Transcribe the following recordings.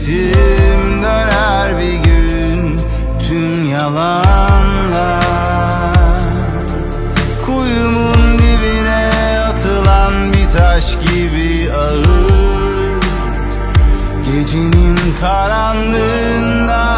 Bitim döner bir gün tüm yalanlar. Kuyumun dibine atılan bir taş gibi ağır, gecenin karanlığında.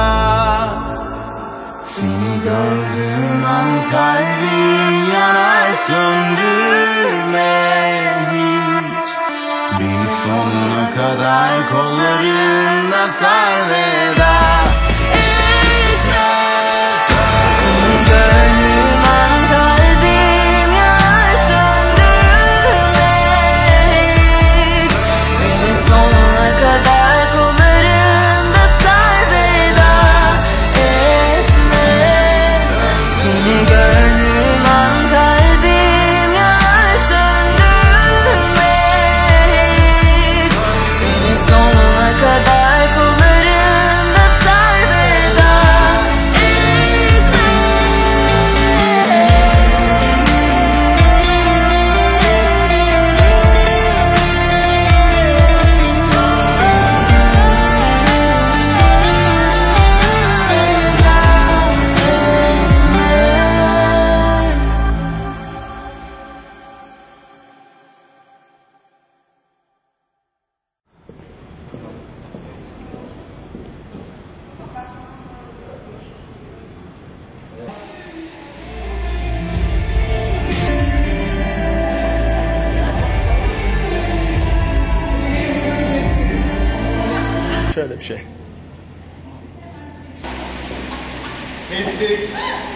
Seni gördüğüm an kalbim yanar, söndürme hiç. Beni sonuna kadar kollarında sar, veda etme. Seni gördüğüm an kalbim yanar, söndürme hiç. Beni sonuna kadar kollarında sar, veda etme. Seni gördüğüm an kalbim yanar, söndürme hiç. Beni sonuna kadar kollarında sar, veda etme. Şöyle bir şey. Kestik.